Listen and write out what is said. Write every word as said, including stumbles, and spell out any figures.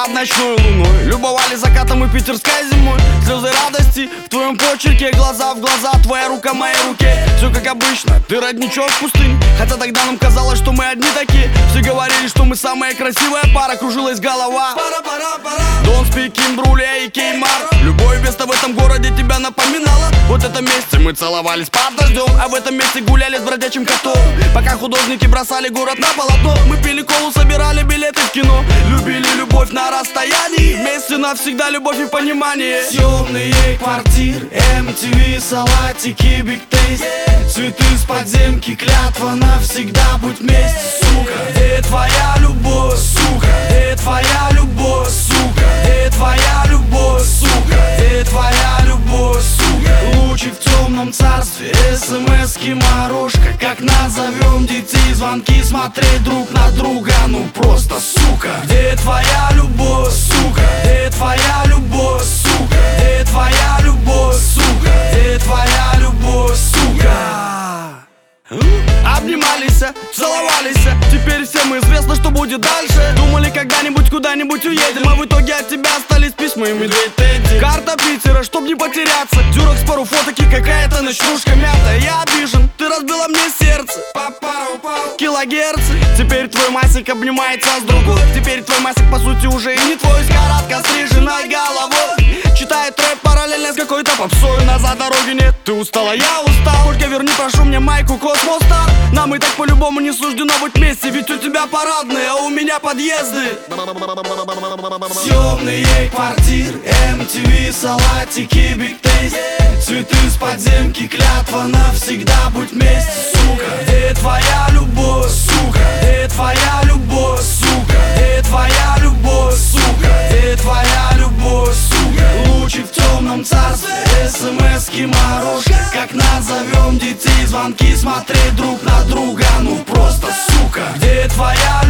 под ночной луной, любовались закатом и питерской зимой. Слезы радости в твоем почерке, глаза в глаза, твоя рука в моей руке. Все как обычно, ты родничок в пустыне. Хотя тогда нам казалось, что мы одни такие. Все говорили, что мы самая красивая пара. Кружилась голова. Don't speak in Бруле и Кеймар. Любое место в этом городе тебя напоминало. Вот это месте мы целовались под дождем, а в этом месте гуляли с бродячим котом. Пока художники бросали город на полотно, мы пили колу, собирали билеты в кино. Любили любовь на расстоянии, вместе навсегда любовь и понимание. Съемные квартиры, эм ти ви, салатики, биг тейст, цветы с подземки, клятва навсегда быть вместе, сука. Где твоя любовь, сука? Где твоя любовь, сука? Где твоя любовь, сука? Где твоя любовь, сука? Лучик в темном царстве, смс-ки, морожка. Как назовем детей, звонки, смотреть друг на друга, ну просто, сука. Где твоя любовь, сука? Где твоя любовь, сука? Где твоя любовь, сука? Где твоя любовь, сука? Обнимались, целовались, теперь всем известно, что будет дальше. Думали, когда-нибудь куда-нибудь уедем, а в итоге от тебя остались письма и медведь Тедди. Карта Питера, чтоб не потеряться, дюрок с пару фоток и какая-то ночнушка мятая. Я обижен, ты разбила мне сердце, килогерцы. Теперь твой Масик обнимается с другой. Теперь твой Масик по сути уже и не твой. С коротко стриженной головой читает рэп параллельно с какой-то попсой. Назад дороги нет, ты устала, я устал. Только верни, прошу мне майку Космос Стар. Нам и так по-любому не суждено быть вместе. Ведь у тебя парадные, а у меня подъезды. Съемные квартиры, эм ти ви, салатики, биг тейст, цветы с подземки, клятва навсегда быть вместе, сука. Где твоя любовь, сука? Где твоя любовь, сука? Где твоя любовь, сука? Где твоя любовь, сука? Лучик в темном царстве, смс-ки, морожка. Как назовем детей, звонки, смотреть друг на друга, ну просто, сука. Где твоя